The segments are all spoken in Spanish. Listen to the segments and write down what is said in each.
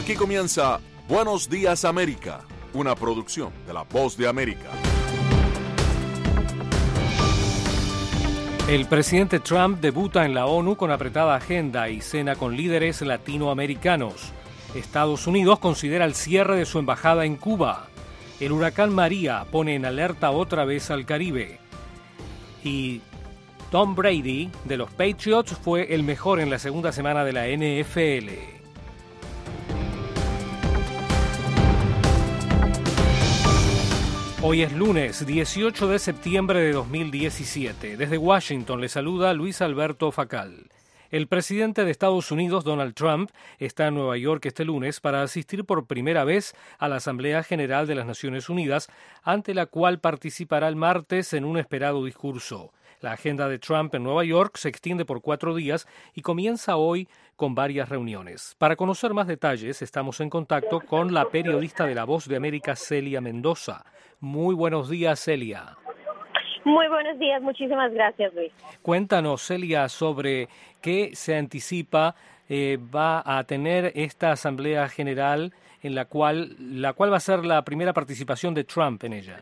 Aquí comienza Buenos Días América, una producción de La Voz de América. El presidente Trump debuta en la ONU con apretada agenda y cena con líderes latinoamericanos. Estados Unidos considera el cierre de su embajada en Cuba. El huracán María pone en alerta otra vez al Caribe. Y Tom Brady, de los Patriots, fue el mejor en la segunda semana de la NFL. Hoy es lunes 18 de septiembre de 2017. Desde Washington le saluda Luis Alberto Facal. El presidente de Estados Unidos, Donald Trump, está en Nueva York este lunes para asistir por primera vez a la Asamblea General de las Naciones Unidas, ante la cual participará el martes en un esperado discurso. La agenda de Trump en Nueva York se extiende por 4 días y comienza hoy con varias reuniones. Para conocer más detalles, estamos en contacto con la periodista de La Voz de América, Celia Mendoza. Muy buenos días, Celia. Muy buenos días, muchísimas gracias, Luis. Cuéntanos, Celia, sobre qué se anticipa va a tener esta Asamblea General en la cual va a ser la primera participación de Trump en ella.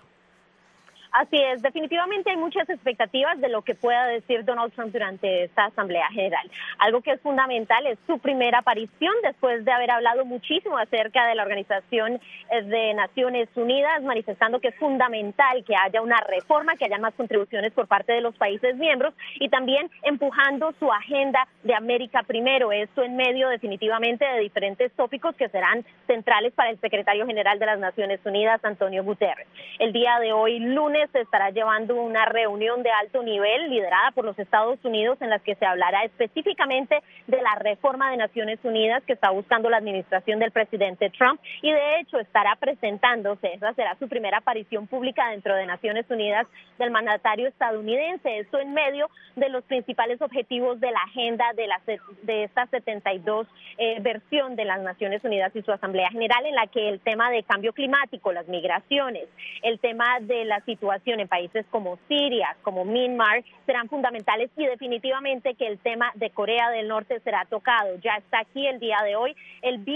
Así es, definitivamente hay muchas expectativas de lo que pueda decir Donald Trump durante esta Asamblea General. Algo que es fundamental es su primera aparición después de haber hablado muchísimo acerca de la Organización de Naciones Unidas, manifestando que es fundamental que haya una reforma, que haya más contribuciones por parte de los países miembros y también empujando su agenda de América Primero. Esto en medio definitivamente de diferentes tópicos que serán centrales para el secretario general de las Naciones Unidas, Antonio Guterres. El día de hoy, lunes, se estará llevando una reunión de alto nivel liderada por los Estados Unidos en la que se hablará específicamente de la reforma de Naciones Unidas que está buscando la administración del presidente Trump y de hecho estará presentándose, esa será su primera aparición pública dentro de Naciones Unidas del mandatario estadounidense, esto en medio de los principales objetivos de la agenda de esta 72 versión de las Naciones Unidas y su Asamblea General, en la que el tema de cambio climático, las migraciones, el tema de la situación en países como Siria, como Myanmar, serán fundamentales y definitivamente que el tema de Corea del Norte será tocado. Ya está aquí el día de hoy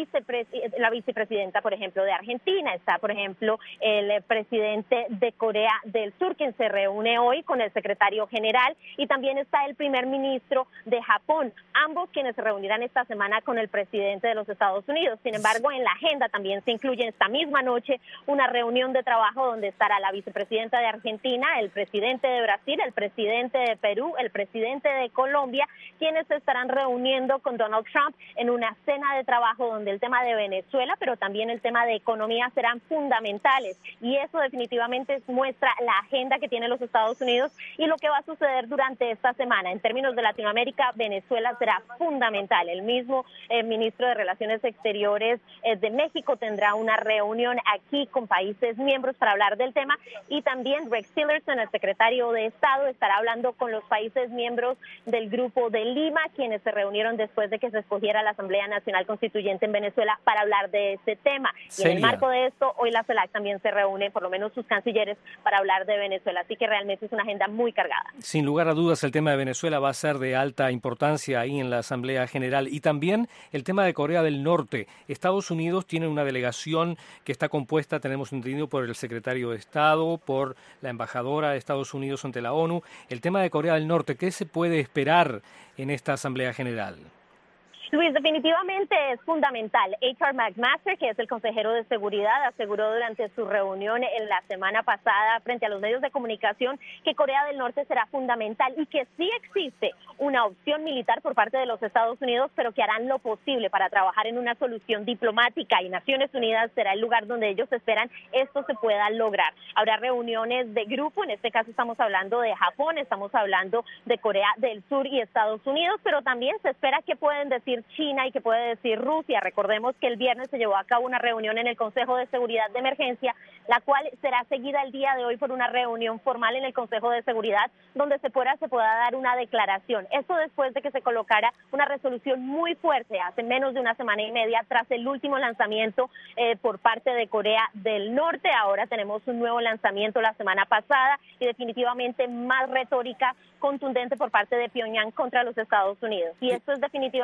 la vicepresidenta, por ejemplo, de Argentina, está, por ejemplo, el presidente de Corea del Sur, quien se reúne hoy con el secretario general, y también está el primer ministro de Japón, ambos quienes se reunirán esta semana con el presidente de los Estados Unidos. Sin embargo, en la agenda también se incluye esta misma noche una reunión de trabajo donde estará la vicepresidenta de Argentina, el presidente de Brasil, el presidente de Perú, el presidente de Colombia, quienes se estarán reuniendo con Donald Trump en una cena de trabajo donde el tema de Venezuela, pero también el tema de economía serán fundamentales. Y eso definitivamente muestra la agenda que tienen los Estados Unidos y lo que va a suceder durante esta semana. En términos de Latinoamérica, Venezuela será fundamental. El mismo ministro de Relaciones Exteriores de México tendrá una reunión aquí con países miembros para hablar del tema y también Rex Tillerson, el secretario de Estado, estará hablando con los países miembros del Grupo de Lima, quienes se reunieron después de que se escogiera la Asamblea Nacional Constituyente en Venezuela para hablar de este tema. Y en el marco de esto, hoy la CELAC también se reúne, por lo menos sus cancilleres, para hablar de Venezuela. Así que realmente es una agenda muy cargada. Sin lugar a dudas, el tema de Venezuela va a ser de alta importancia ahí en la Asamblea General. Y también el tema de Corea del Norte. Estados Unidos tiene una delegación que está compuesta, tenemos entendido, por el secretario de Estado, por la embajadora de Estados Unidos ante la ONU. El tema de Corea del Norte, ¿qué se puede esperar en esta Asamblea General? Luis, definitivamente es fundamental. H.R. McMaster, que es el consejero de seguridad, aseguró durante su reunión en la semana pasada frente a los medios de comunicación que Corea del Norte será fundamental y que sí existe una opción militar por parte de los Estados Unidos, pero que harán lo posible para trabajar en una solución diplomática y Naciones Unidas será el lugar donde ellos esperan esto se pueda lograr. Habrá reuniones de grupo, en este caso estamos hablando de Japón, estamos hablando de Corea del Sur y Estados Unidos, pero también se espera que pueden decir China y que puede decir Rusia. Recordemos que el viernes se llevó a cabo una reunión en el Consejo de Seguridad de Emergencia, la cual será seguida el día de hoy por una reunión formal en el Consejo de Seguridad donde se pueda dar una declaración. Esto después de que se colocara una resolución muy fuerte hace menos de una semana y media tras el último lanzamiento por parte de Corea del Norte. Ahora tenemos un nuevo lanzamiento la semana pasada y definitivamente más retórica contundente por parte de Pyongyang contra los Estados Unidos. Y esto es definitivamente un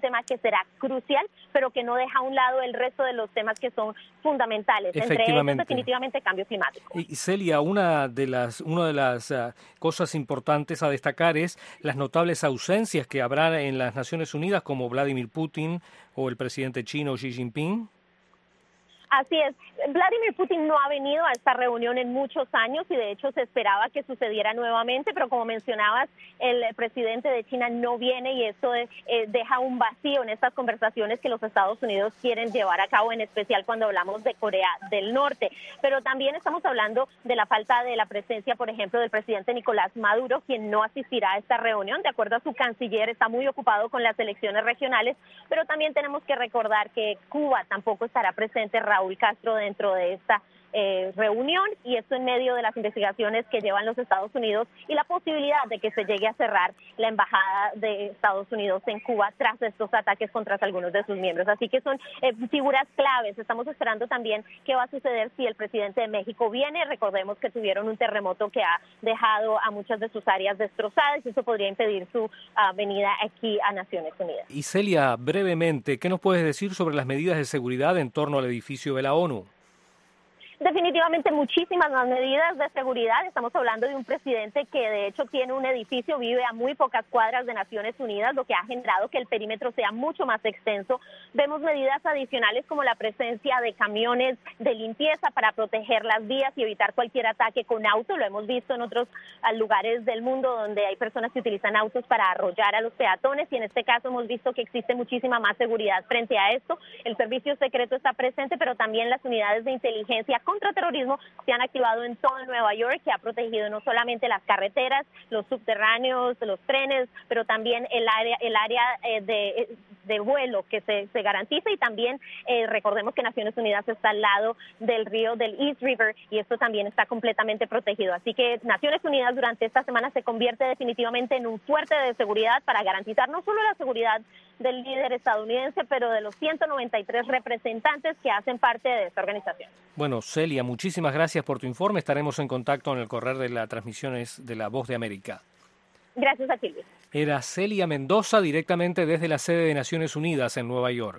tema que será crucial, pero que no deja a un lado el resto de los temas que son fundamentales, entre ellos definitivamente cambio climático. Y Celia, una de las cosas importantes a destacar es las notables ausencias que habrá en las Naciones Unidas, como Vladimir Putin o el presidente chino Xi Jinping. Así es. Vladimir Putin no ha venido a esta reunión en muchos años y de hecho se esperaba que sucediera nuevamente, pero como mencionabas, el presidente de China no viene y esto deja un vacío en estas conversaciones que los Estados Unidos quieren llevar a cabo, en especial cuando hablamos de Corea del Norte. Pero también estamos hablando de la falta de la presencia, por ejemplo, del presidente Nicolás Maduro, quien no asistirá a esta reunión. De acuerdo a su canciller, está muy ocupado con las elecciones regionales, pero también tenemos que recordar que Cuba tampoco estará presente, Raúl Castro, dentro de esta reunión, y esto en medio de las investigaciones que llevan los Estados Unidos y la posibilidad de que se llegue a cerrar la embajada de Estados Unidos en Cuba tras estos ataques contra algunos de sus miembros. Así que son figuras claves. Estamos esperando también qué va a suceder si el presidente de México viene. Recordemos que tuvieron un terremoto que ha dejado a muchas de sus áreas destrozadas y eso podría impedir su venida aquí a Naciones Unidas. Y Celia, brevemente, ¿qué nos puedes decir sobre las medidas de seguridad en torno al edificio de la ONU? Definitivamente muchísimas más medidas de seguridad. Estamos hablando de un presidente que de hecho tiene un edificio, vive a muy pocas cuadras de Naciones Unidas, lo que ha generado que el perímetro sea mucho más extenso. Vemos medidas adicionales como la presencia de camiones de limpieza para proteger las vías y evitar cualquier ataque con auto. Lo hemos visto en otros lugares del mundo donde hay personas que utilizan autos para arrollar a los peatones y en este caso hemos visto que existe muchísima más seguridad frente a esto. El servicio secreto está presente, pero también las unidades de inteligencia contra terrorismo se han activado en todo Nueva York, que ha protegido no solamente las carreteras, los subterráneos, los trenes, pero también el área de vuelo que se garantiza y también recordemos que Naciones Unidas está al lado del río del East River y esto también está completamente protegido. Así que Naciones Unidas durante esta semana se convierte definitivamente en un fuerte de seguridad para garantizar no solo la seguridad del líder estadounidense, pero de los 193 representantes que hacen parte de esta organización. Bueno, Celia, muchísimas gracias por tu informe. Estaremos en contacto en el correr de las transmisiones de La Voz de América. Gracias a ti, Luis. Era Celia Mendoza, directamente desde la sede de Naciones Unidas en Nueva York.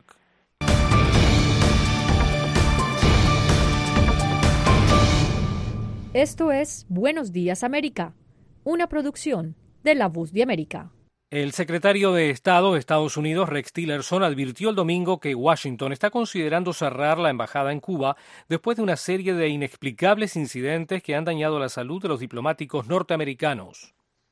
Esto es Buenos Días América, una producción de La Voz de América. El secretario de Estado de Estados Unidos, Rex Tillerson, advirtió el domingo que Washington está considerando cerrar la embajada en Cuba después de una serie de inexplicables incidentes que han dañado la salud de los diplomáticos norteamericanos.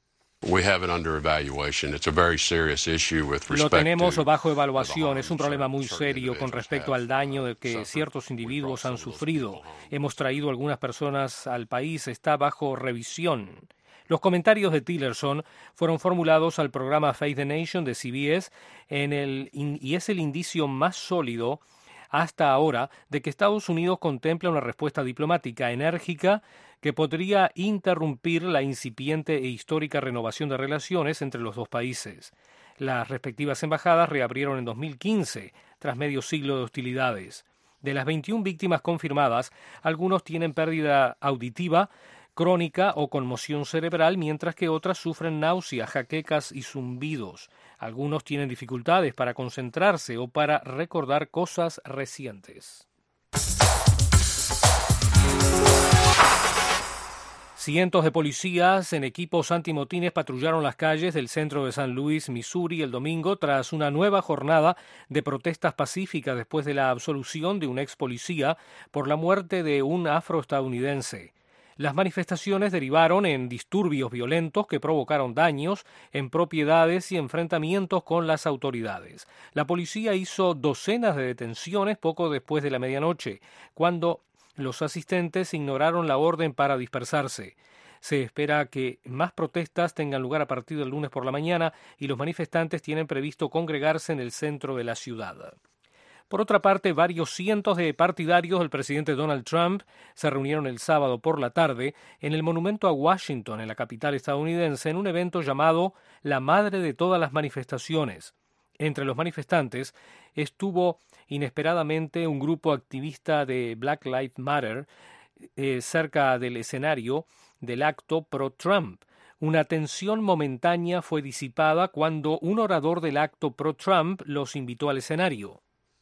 Lo tenemos bajo evaluación. Es un problema muy serio con respecto al daño de que ciertos individuos han sufrido. Hemos traído algunas personas al país. Está bajo revisión. Los comentarios de Tillerson fueron formulados al programa Face the Nation de CBS y es el indicio más sólido hasta ahora de que Estados Unidos contempla una respuesta diplomática enérgica que podría interrumpir la incipiente e histórica renovación de relaciones entre los dos países. Las respectivas embajadas reabrieron en 2015, tras medio siglo de hostilidades. De las 21 víctimas confirmadas, algunos tienen pérdida auditiva, crónica o conmoción cerebral, mientras que otras sufren náuseas, jaquecas y zumbidos. Algunos tienen dificultades para concentrarse o para recordar cosas recientes. Cientos de policías en equipos antimotines patrullaron las calles del centro de San Luis, Missouri, el domingo tras una nueva jornada de protestas pacíficas después de la absolución de un ex policía por la muerte de un afroestadounidense. Las manifestaciones derivaron en disturbios violentos que provocaron daños en propiedades y enfrentamientos con las autoridades. La policía hizo docenas de detenciones poco después de la medianoche, cuando los asistentes ignoraron la orden para dispersarse. Se espera que más protestas tengan lugar a partir del lunes por la mañana y los manifestantes tienen previsto congregarse en el centro de la ciudad. Por otra parte, varios cientos de partidarios del presidente Donald Trump se reunieron el sábado por la tarde en el monumento a Washington, en la capital estadounidense, en un evento llamado La Madre de todas las manifestaciones. Entre los manifestantes estuvo inesperadamente un grupo activista de Black Lives Matter cerca del escenario del acto pro-Trump. Una tensión momentánea fue disipada cuando un orador del acto pro-Trump los invitó al escenario.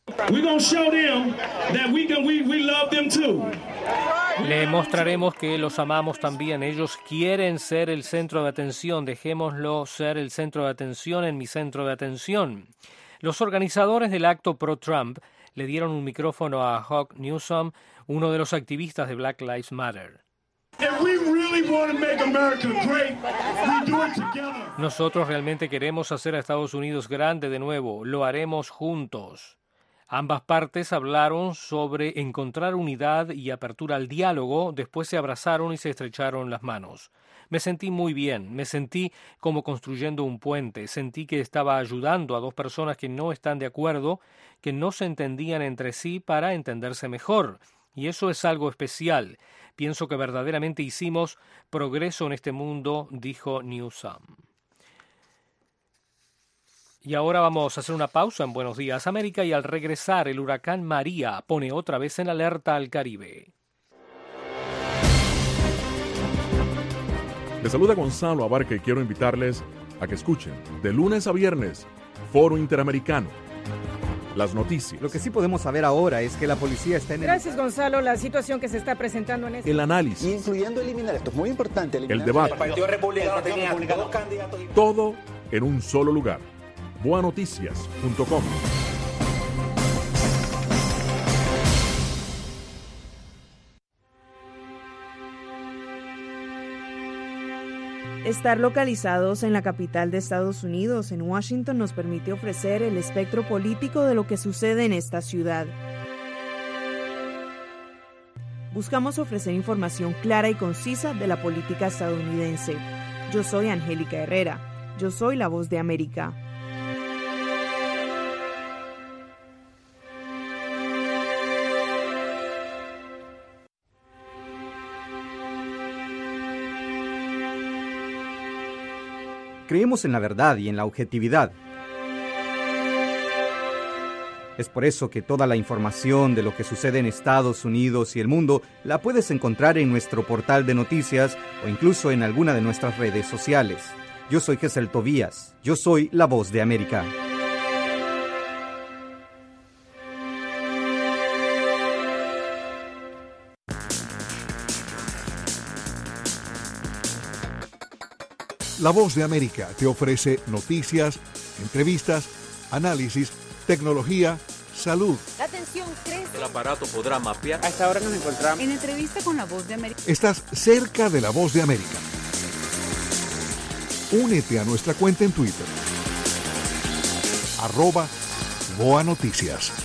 Le mostraremos que los amamos también. Ellos quieren ser el centro de atención. Dejémoslo ser el centro de atención en mi centro de atención. Los organizadores del acto pro-Trump le dieron un micrófono a Hawk Newsom, uno de los activistas de Black Lives Matter. Nosotros realmente queremos hacer a Estados Unidos grande de nuevo. Lo haremos juntos. Ambas partes hablaron sobre encontrar unidad y apertura al diálogo, después se abrazaron y se estrecharon las manos. Me sentí muy bien, me sentí como construyendo un puente, sentí que estaba ayudando a dos personas que no están de acuerdo, que no se entendían entre sí para entenderse mejor. Y eso es algo especial. Pienso que verdaderamente hicimos progreso en este mundo, dijo Newsom. Y ahora vamos a hacer una pausa en Buenos Días América y al regresar el huracán María pone otra vez en alerta al Caribe. Les saluda Gonzalo Abarca y quiero invitarles a que escuchen de lunes a viernes Foro Interamericano. Las noticias. Lo que sí podemos saber ahora es que la policía está en Gracias, Gonzalo. La situación que se está presentando en el análisis. Incluyendo eliminar, esto es muy importante. El debate. El Partido Republicano tenía dos candidatos. Todo en un solo lugar. Boanoticias.com. Estar localizados en la capital de Estados Unidos, en Washington, nos permite ofrecer el espectro político de lo que sucede en esta ciudad. Buscamos ofrecer información clara y concisa de la política estadounidense. Yo soy Angélica Herrera. Yo soy la voz de América. Creemos en la verdad y en la objetividad. Es por eso que toda la información de lo que sucede en Estados Unidos y el mundo la puedes encontrar en nuestro portal de noticias o incluso en alguna de nuestras redes sociales. Yo soy Gesel Tobías. Yo soy la voz de América. La Voz de América te ofrece noticias, entrevistas, análisis, tecnología, salud. La atención crece. El aparato podrá mapear. A esta hora nos encontramos En entrevista con La Voz de América. Estás cerca de La Voz de América. Únete a nuestra cuenta en Twitter. @BoaNoticias.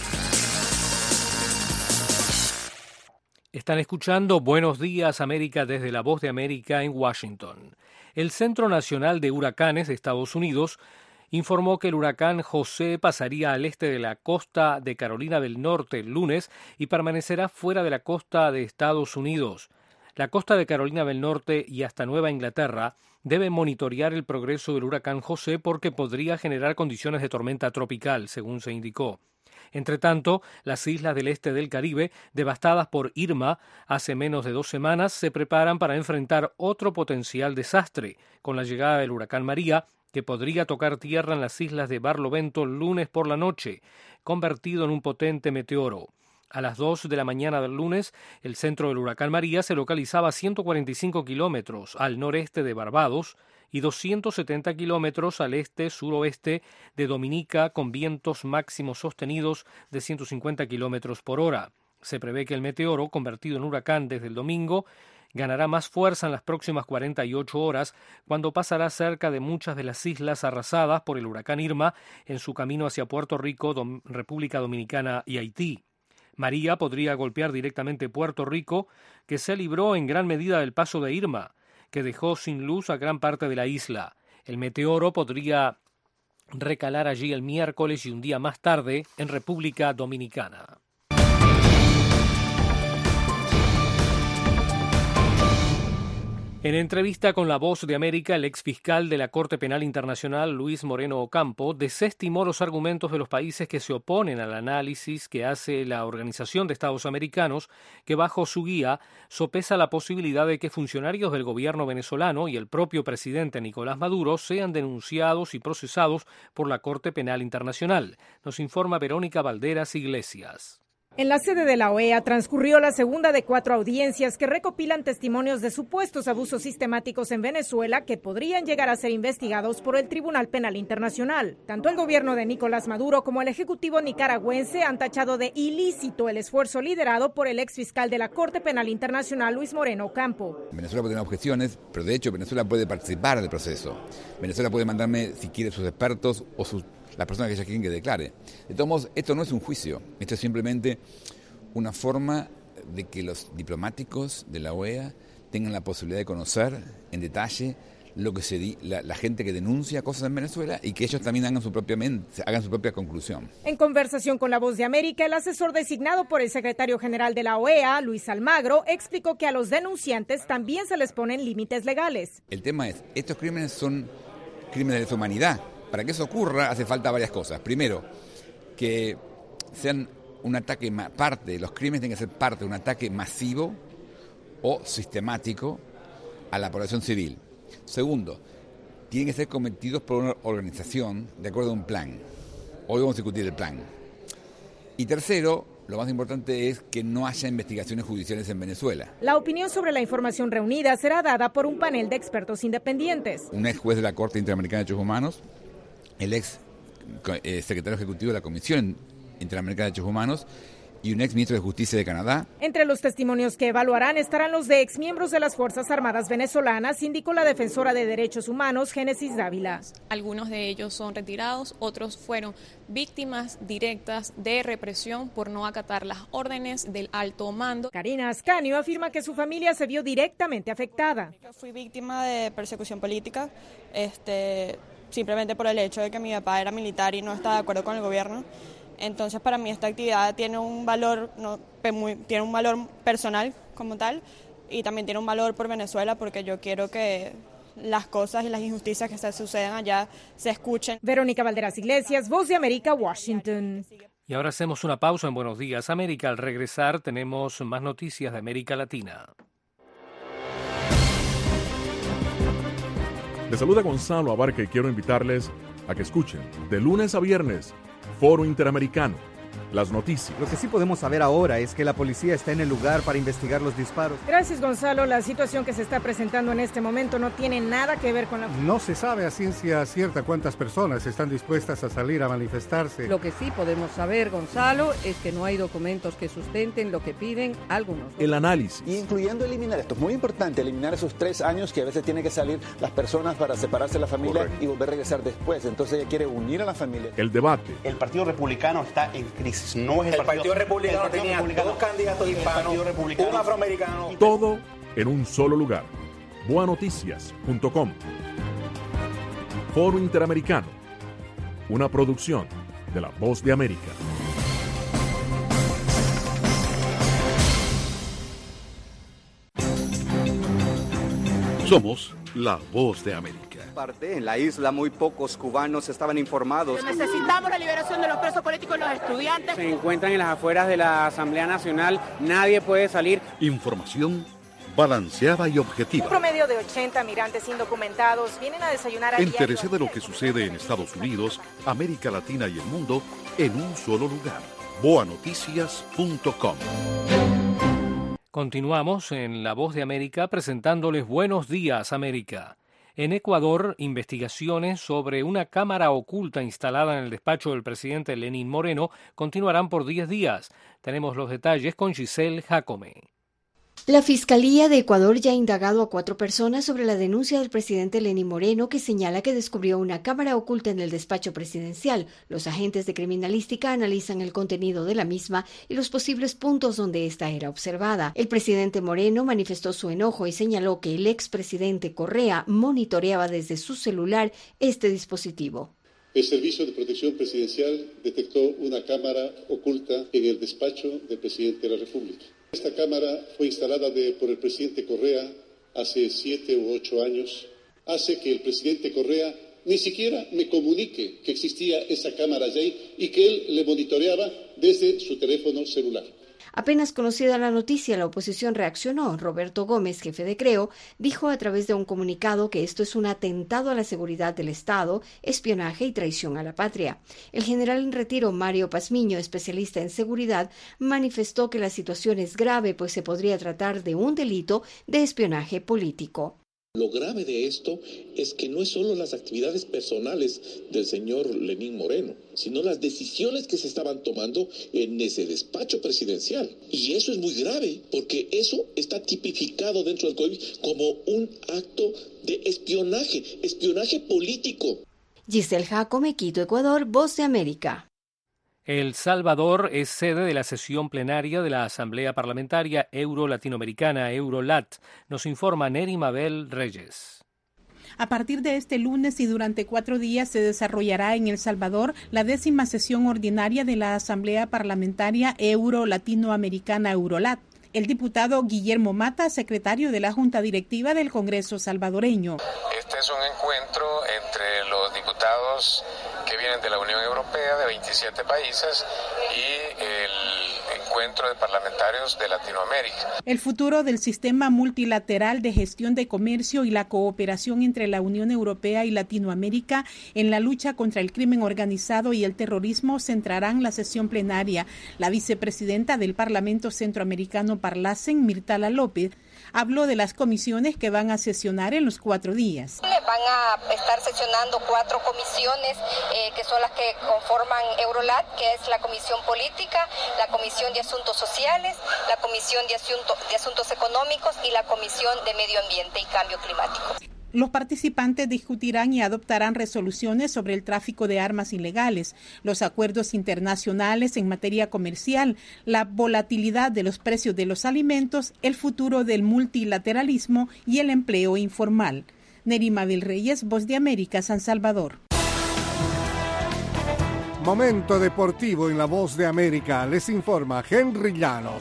Están escuchando Buenos Días América desde La Voz de América en Washington. El Centro Nacional de Huracanes de Estados Unidos informó que el huracán José pasaría al este de la costa de Carolina del Norte el lunes y permanecerá fuera de la costa de Estados Unidos. La costa de Carolina del Norte y hasta Nueva Inglaterra deben monitorear el progreso del huracán José porque podría generar condiciones de tormenta tropical, según se indicó. Entre tanto, las islas del este del Caribe, devastadas por Irma hace menos de 2 semanas, se preparan para enfrentar otro potencial desastre, con la llegada del huracán María, que podría tocar tierra en las islas de Barlovento el lunes por la noche, convertido en un potente meteoro. A las 2 de la mañana del lunes, el centro del huracán María se localizaba a 145 kilómetros al noreste de Barbados y 270 kilómetros al este-suroeste de Dominica, con vientos máximos sostenidos de 150 kilómetros por hora. Se prevé que el meteoro, convertido en huracán desde el domingo, ganará más fuerza en las próximas 48 horas, cuando pasará cerca de muchas de las islas arrasadas por el huracán Irma en su camino hacia Puerto Rico, República Dominicana y Haití. María podría golpear directamente Puerto Rico, que se libró en gran medida del paso de Irma, que dejó sin luz a gran parte de la isla. El meteoro podría recalar allí el miércoles y un día más tarde en República Dominicana. En entrevista con La Voz de América, el exfiscal de la Corte Penal Internacional, Luis Moreno Ocampo, desestimó los argumentos de los países que se oponen al análisis que hace la Organización de Estados Americanos, que bajo su guía sopesa la posibilidad de que funcionarios del gobierno venezolano y el propio presidente Nicolás Maduro sean denunciados y procesados por la Corte Penal Internacional. Nos informa Verónica Valderas Iglesias. En la sede de la OEA transcurrió la segunda de 4 audiencias que recopilan testimonios de supuestos abusos sistemáticos en Venezuela que podrían llegar a ser investigados por el Tribunal Penal Internacional. Tanto el gobierno de Nicolás Maduro como el Ejecutivo nicaragüense han tachado de ilícito el esfuerzo liderado por el exfiscal de la Corte Penal Internacional, Luis Moreno Ocampo. Venezuela puede tener objeciones, pero de hecho Venezuela puede participar del proceso. Venezuela puede mandarme, si quiere, sus expertos o las personas que ella quieren que declare. De todos modos, esto no es un juicio, esto es simplemente una forma de que los diplomáticos de la OEA tengan la posibilidad de conocer en detalle lo que la gente que denuncia cosas en Venezuela y que ellos también hagan su propia conclusión. En conversación con La Voz de América, el asesor designado por el secretario general de la OEA, Luis Almagro, explicó que a los denunciantes también se les ponen límites legales. El tema es, estos crímenes son crímenes de lesa humanidad. Para que eso ocurra hace falta varias cosas. Primero, que sean un ataque, parte de los crímenes tienen que ser parte de un ataque masivo o sistemático a la población civil. Segundo, tienen que ser cometidos por una organización de acuerdo a un plan. Hoy vamos a discutir el plan. Y tercero, lo más importante es que no haya investigaciones judiciales en Venezuela. La opinión sobre la información reunida será dada por un panel de expertos independientes. Un ex juez de la Corte Interamericana de Derechos Humanos, el ex secretario ejecutivo de la Comisión Interamericana de Derechos Humanos y un ex ministro de Justicia de Canadá. Entre los testimonios que evaluarán estarán los de exmiembros de las Fuerzas Armadas venezolanas, indicó la defensora de derechos humanos, Génesis Dávila. Algunos de ellos son retirados, otros fueron víctimas directas de represión por no acatar las órdenes del alto mando. Karina Ascanio afirma que su familia se vio directamente afectada. Yo fui víctima de persecución política, simplemente por el hecho de que mi papá era militar y no estaba de acuerdo con el gobierno. Entonces, para mí esta actividad tiene un valor, tiene un valor personal como tal y también tiene un valor por Venezuela porque yo quiero que las cosas y las injusticias que se suceden allá se escuchen. Verónica Valderas Iglesias, Voz de América, Washington. Y ahora hacemos una pausa en Buenos Días América. Al regresar tenemos más noticias de América Latina. Les saluda Gonzalo Abarca y quiero invitarles a que escuchen de lunes a viernes Foro Interamericano, las noticias. Lo que sí podemos saber ahora es que la policía está en el lugar para investigar los disparos. Gracias, Gonzalo. La situación que se está presentando en este momento no tiene nada que ver con la... No se sabe a ciencia cierta cuántas personas están dispuestas a salir a manifestarse. Lo que sí podemos saber, Gonzalo, es que no hay documentos que sustenten lo que piden algunos. El análisis. Y incluyendo eliminar, esto es muy importante, eliminar esos 3 años que a veces tienen que salir las personas para separarse de la familia. Correcto. Y volver a regresar después. Entonces ella quiere unir a la familia. El debate. El Partido Republicano está en crisis. No es el Partido Republicano tenía 2 candidatos hispanos, un afroamericano. Todo en un solo lugar. Boanoticias.com. Foro Interamericano. Una producción de La Voz de América. Somos La Voz de América. En la isla muy pocos cubanos estaban informados. Necesitamos la liberación de los presos políticos y los estudiantes. Se encuentran en las afueras de la Asamblea Nacional, nadie puede salir. Información balanceada y objetiva. Un promedio de 80 migrantes indocumentados vienen a desayunar a Entérese de lo que sucede en Estados Unidos, América Latina y el mundo en un solo lugar. Boanoticias.com. Continuamos en La Voz de América presentándoles Buenos Días América. En Ecuador, investigaciones sobre una cámara oculta instalada en el despacho del presidente Lenín Moreno continuarán por 10 días. Tenemos los detalles con Giselle Jacome. La Fiscalía de Ecuador ya ha indagado a 4 personas sobre la denuncia del presidente Lenín Moreno que señala que descubrió una cámara oculta en el despacho presidencial. Los agentes de criminalística analizan el contenido de la misma y los posibles puntos donde ésta era observada. El presidente Moreno manifestó su enojo y señaló que el expresidente Correa monitoreaba desde su celular este dispositivo. El Servicio de Protección Presidencial detectó una cámara oculta en el despacho del presidente de la República. Esta cámara fue instalada por el presidente Correa hace 7 u 8 años, hace que el presidente Correa ni siquiera me comunique que existía esa cámara allí y que él le monitoreaba desde su teléfono celular. Apenas conocida la noticia, la oposición reaccionó. Roberto Gómez, jefe de Creo, dijo a través de un comunicado que esto es un atentado a la seguridad del Estado, espionaje y traición a la patria. El general en retiro Mario Pazmiño, especialista en seguridad, manifestó que la situación es grave, pues se podría tratar de un delito de espionaje político. Lo grave de esto es que no es solo las actividades personales del señor Lenín Moreno, sino las decisiones que se estaban tomando en ese despacho presidencial. Y eso es muy grave, porque eso está tipificado dentro del COIP como un acto de espionaje político. Giselle Jacome, Quito, Ecuador, Voz de América. El Salvador es sede de la sesión plenaria de la Asamblea Parlamentaria Euro-Latinoamericana, Eurolat, nos informa Neri Mabel Reyes. A partir de este lunes y durante 4 días se desarrollará en El Salvador la 10ª sesión ordinaria de la Asamblea Parlamentaria Euro-Latinoamericana, Eurolat. El diputado Guillermo Mata, secretario de la Junta Directiva del Congreso salvadoreño. Este es un encuentro entre los diputados que vienen de la Unión Europea, de 27 países, y el encuentro de parlamentarios de Latinoamérica. El futuro del sistema multilateral de gestión de comercio y la cooperación entre la Unión Europea y Latinoamérica en la lucha contra el crimen organizado y el terrorismo centrarán la sesión plenaria. La vicepresidenta del Parlamento Centroamericano Parlacen, Mirtala López, habló de las comisiones que van a sesionar en los 4 días. Van a estar sesionando 4 comisiones que son las que conforman Eurolat, que es la Comisión Política, la Comisión de Asuntos Sociales, la Comisión de Asuntos Económicos y la Comisión de Medio Ambiente y Cambio Climático. Los participantes discutirán y adoptarán resoluciones sobre el tráfico de armas ilegales, los acuerdos internacionales en materia comercial, la volatilidad de los precios de los alimentos, el futuro del multilateralismo y el empleo informal. Neri Mabel Reyes, Voz de América, San Salvador. Momento deportivo en la Voz de América. Les informa Henry Llanos.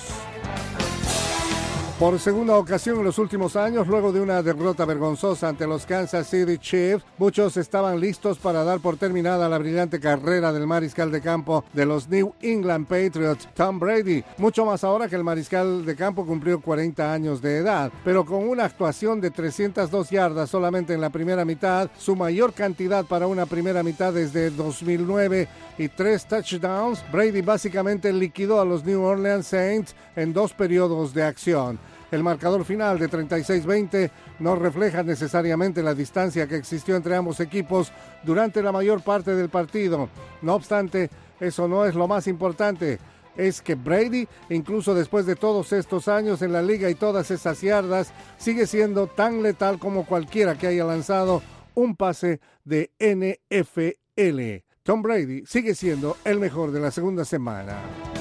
Por segunda ocasión en los últimos años, luego de una derrota vergonzosa ante los Kansas City Chiefs, muchos estaban listos para dar por terminada la brillante carrera del mariscal de campo de los New England Patriots, Tom Brady, mucho más ahora que el mariscal de campo cumplió 40 años de edad, pero con una actuación de 302 yardas solamente en la primera mitad, su mayor cantidad para una primera mitad desde 2009 y 3 touchdowns, Brady básicamente liquidó a los New Orleans Saints en 2 periodos de acción. El marcador final de 36-20 no refleja necesariamente la distancia que existió entre ambos equipos durante la mayor parte del partido. No obstante, eso no es lo más importante. Es que Brady, incluso después de todos estos años en la liga y todas esas yardas, sigue siendo tan letal como cualquiera que haya lanzado un pase de NFL. Tom Brady sigue siendo el mejor de la segunda semana.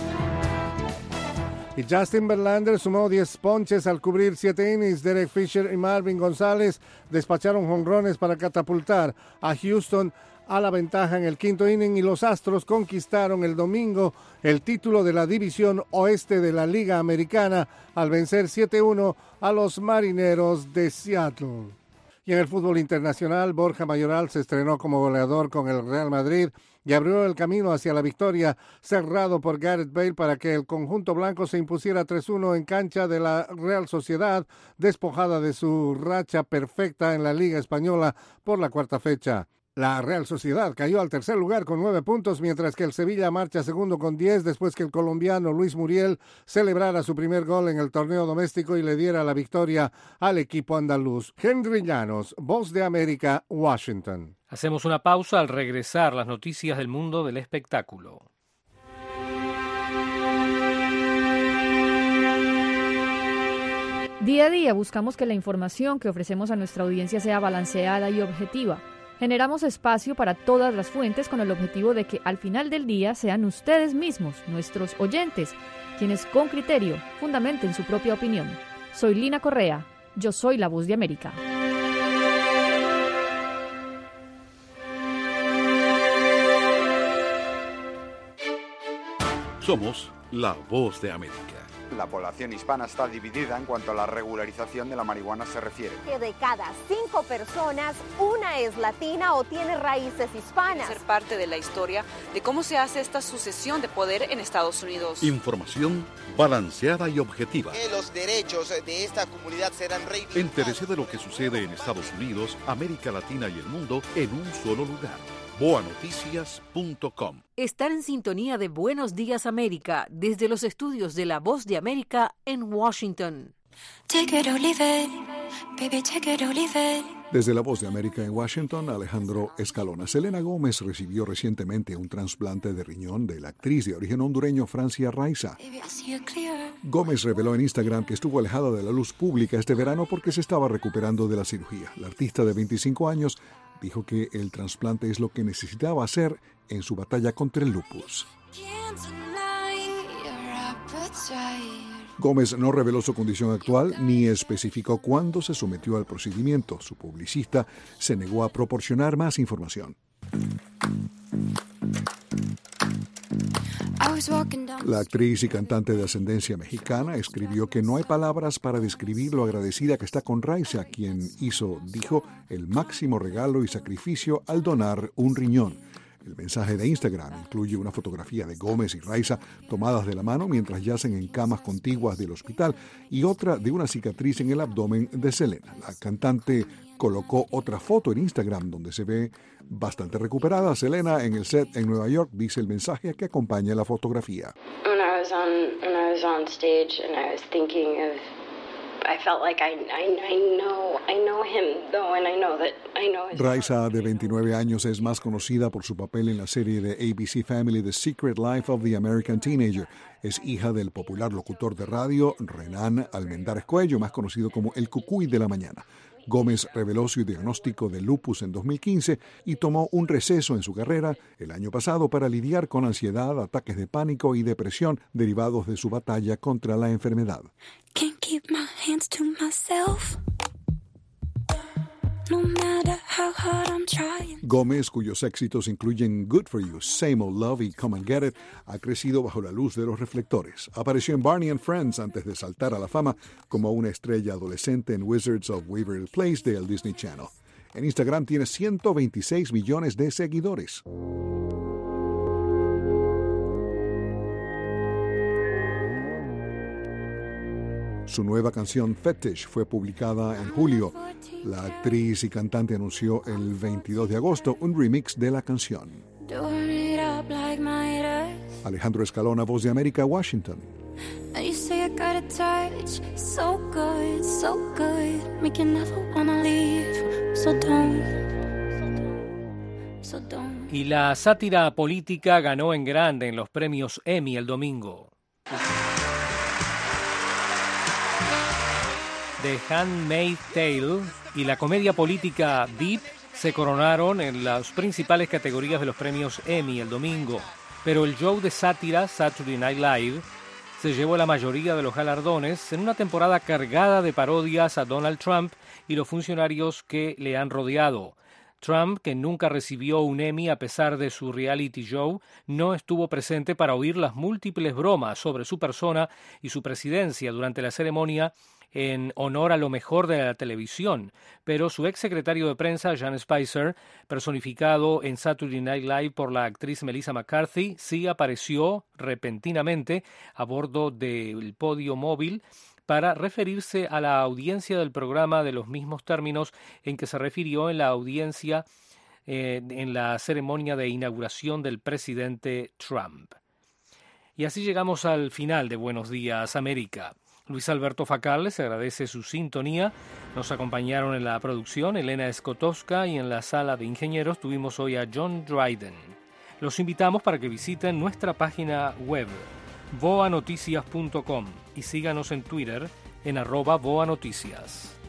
Y Justin Verlander sumó 10 ponches al cubrir 7 innings. Derek Fisher y Marvin González despacharon jonrones para catapultar a Houston a la ventaja en el 5º inning y los Astros conquistaron el domingo el título de la División Oeste de la Liga Americana al vencer 7-1 a los Marineros de Seattle. Y en el fútbol internacional, Borja Mayoral se estrenó como goleador con el Real Madrid y abrió el camino hacia la victoria, cerrado por Gareth Bale para que el conjunto blanco se impusiera 3-1 en cancha de la Real Sociedad, despojada de su racha perfecta en la Liga Española por la 4ª fecha. La Real Sociedad cayó al tercer lugar con 9 puntos, mientras que el Sevilla marcha segundo con 10 después que el colombiano Luis Muriel celebrara su primer gol en el torneo doméstico y le diera la victoria al equipo andaluz. Henry Llanos, Voz de América, Washington. Hacemos una pausa. Al regresar, las noticias del mundo del espectáculo. Día a día buscamos que la información que ofrecemos a nuestra audiencia sea balanceada y objetiva. Generamos espacio para todas las fuentes con el objetivo de que al final del día sean ustedes mismos, nuestros oyentes, quienes con criterio fundamenten su propia opinión. Soy Lina Correa, yo soy la Voz de América. Somos la Voz de América. la población hispana está dividida en cuanto a la regularización de la marihuana se refiere. Que de cada 5 personas, una es latina o tiene raíces hispanas. Ser parte de la historia de cómo se hace esta sucesión de poder en Estados Unidos. Información balanceada y objetiva. Que los derechos de esta comunidad serán reivindicados. Entérese de lo que sucede en Estados Unidos, América Latina y el mundo en un solo lugar. boanoticias.com. Estar en sintonía de Buenos Días América desde los estudios de La Voz de América en Washington. Take it or leave it, baby, take it or leave it. Desde La Voz de América en Washington, Alejandro Escalona. Selena Gómez recibió recientemente un trasplante de riñón de la actriz de origen hondureño Francia Raiza. Gómez reveló en Instagram que estuvo alejada de la luz pública este verano porque se estaba recuperando de la cirugía. La artista de 25 años dijo que el trasplante es lo que necesitaba hacer en su batalla contra el lupus. Gómez no reveló su condición actual ni especificó cuándo se sometió al procedimiento. Su publicista se negó a proporcionar más información. La actriz y cantante de ascendencia mexicana escribió que no hay palabras para describir lo agradecida que está con Raiza, quien hizo, dijo, el máximo regalo y sacrificio al donar un riñón. El mensaje de Instagram incluye una fotografía de Gómez y Raiza tomadas de la mano mientras yacen en camas contiguas del hospital y otra de una cicatriz en el abdomen de Selena. La cantante colocó otra foto en Instagram donde se ve bastante recuperada Selena en el set en Nueva York, dice el mensaje que acompaña la fotografía. When I was on stage and I was thinking of I felt like I know him though, and I know his Raiza, de 29 años, es más conocida por su papel en la serie de ABC Family The Secret Life of the American Teenager. Es hija del popular locutor de radio Renan Almendares Coello, más conocido como el Cucuy de la Mañana. Gómez reveló su diagnóstico de lupus en 2015 y tomó un receso en su carrera el año pasado para lidiar con ansiedad, ataques de pánico y depresión derivados de su batalla contra la enfermedad. Can't keep my hands to myself. No matter how hard I'm trying. Gómez, cuyos éxitos incluyen Good For You, Same Old Love y Come and Get It, ha crecido bajo la luz de los reflectores. Apareció en Barney and Friends antes de saltar a la fama como una estrella adolescente en Wizards of Waverly Place del Disney Channel. En Instagram tiene 126 millones de seguidores. Su nueva canción Fetish fue publicada en julio. La actriz y cantante anunció el 22 de agosto un remix de la canción. Alejandro Escalona, Voz de América, Washington. Y la sátira política ganó en grande en los premios Emmy el domingo. The Handmaid's Tale y la comedia política Veep se coronaron en las principales categorías de los premios Emmy el domingo, pero el show de sátira Saturday Night Live se llevó la mayoría de los galardones en una temporada cargada de parodias a Donald Trump y los funcionarios que le han rodeado. Trump, que nunca recibió un Emmy a pesar de su reality show, no estuvo presente para oír las múltiples bromas sobre su persona y su presidencia durante la ceremonia en honor a lo mejor de la televisión, pero su exsecretario de prensa, Sean Spicer, personificado en Saturday Night Live por la actriz Melissa McCarthy, sí apareció repentinamente a bordo del podio móvil para referirse a la audiencia del programa de los mismos términos en que se refirió en la audiencia en la ceremonia de inauguración del presidente Trump. Y así llegamos al final de Buenos Días América. Luis Alberto Facal les agradece su sintonía. Nos acompañaron en la producción Elena Skotowska y en la sala de ingenieros tuvimos hoy a John Dryden. Los invitamos para que visiten nuestra página web voanoticias.com y síganos en Twitter en @voanoticias.